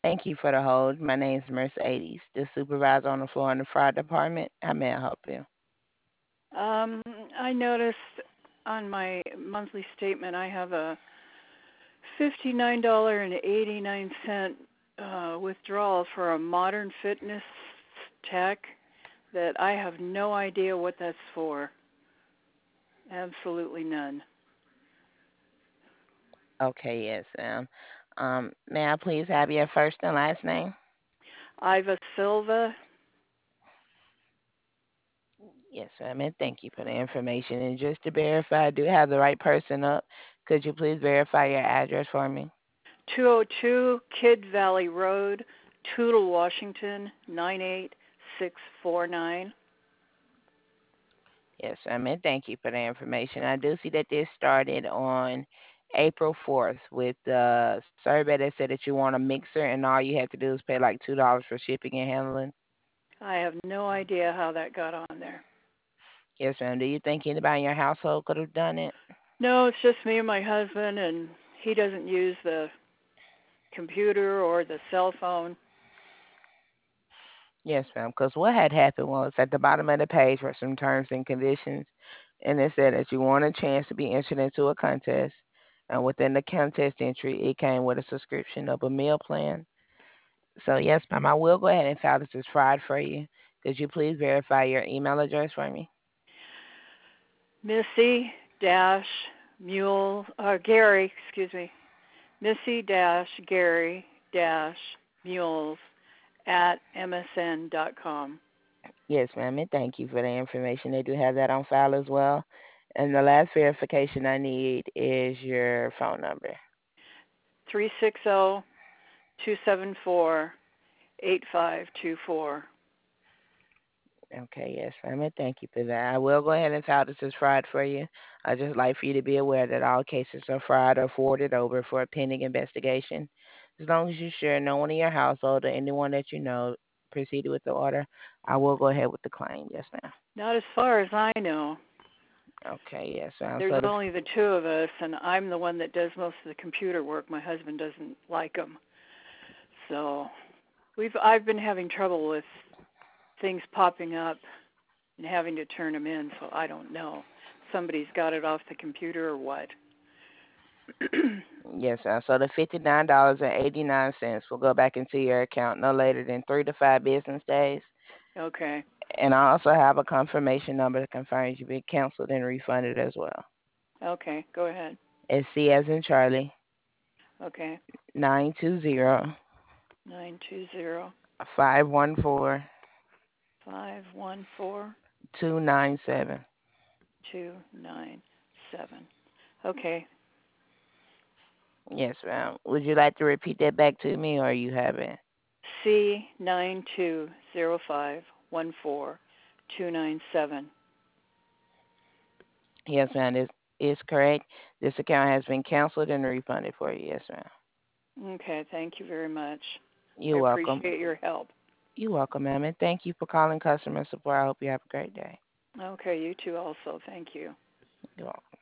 Thank you for the hold. My name is Mercedes, the supervisor on the floor in the fire department. How may I help you? Um, I noticed on my monthly statement I have a $59.89 withdrawal for a modern fitness tech that I have no idea what that's for. Absolutely none. Okay, yes, ma'am. May I please have your first and last name? Iva Silva, Yes, ma'am, and thank you for the information. And just to verify, I do have the right person up. Could you please verify your address for me? 202 Kid Valley Road, Tootle, Washington, 98649. Yes, ma'am, and thank you for the information. I do see that this started on April 4th with the survey that said that you want a mixer and all you have to do is pay like $2 for shipping and handling. I have no idea how that got on there. Yes, ma'am. Do you think anybody in your household could have done it? No, it's just me and my husband, and he doesn't use the computer or the cell phone. Yes, ma'am. Because what had happened was at the bottom of the page were some terms and conditions, and it said that you want a chance to be entered into a contest, and within the contest entry, it came with a subscription of a meal plan. So yes, ma'am, I will go ahead and file this as fraud for you. Could you please verify your email address for me? Missy dash Mule Gary, excuse me. Missy dash Gary dash Mules at msn.com. Yes, ma'am, and thank you for the information. They do have that on file as well. And the last verification I need is your phone number. 360-274-8524. Okay, yes, ma'am, and thank you for that. I will go ahead and file this as fraud for you. I'd just like for you to be aware that all cases of fraud are forwarded over for a pending investigation. As long as you're sure no one in your household or anyone that you know proceeded with the order, I will go ahead with the claim. Yes, ma'am. Not as far as I know. Okay, yes, ma'am. There's So the only the two of us, and I'm the one that does most of the computer work. My husband doesn't like them. So I've been having trouble with things popping up and having to turn them in, so I don't know. Somebody's got it off the computer or what. yes, ma'am. So the $59.89 will go back into your account no later than 3 to 5 business days. Okay. And I also have a confirmation number that confirms you've been canceled and refunded as well. Okay, go ahead. It's C as in Charlie, Okay. 920 920 514 514 297. 297. Okay. Yes, ma'am. Would you like to repeat that back to me or you haven't? C920514 297. Yes, ma'am. This is correct. This account has been canceled and refunded for you. Yes, ma'am. Okay, thank you very much. I You're welcome. appreciate your help. You're welcome, ma'am. And thank you for calling customer support. I hope you have a great day. Okay, you too also. Thank you. You're welcome.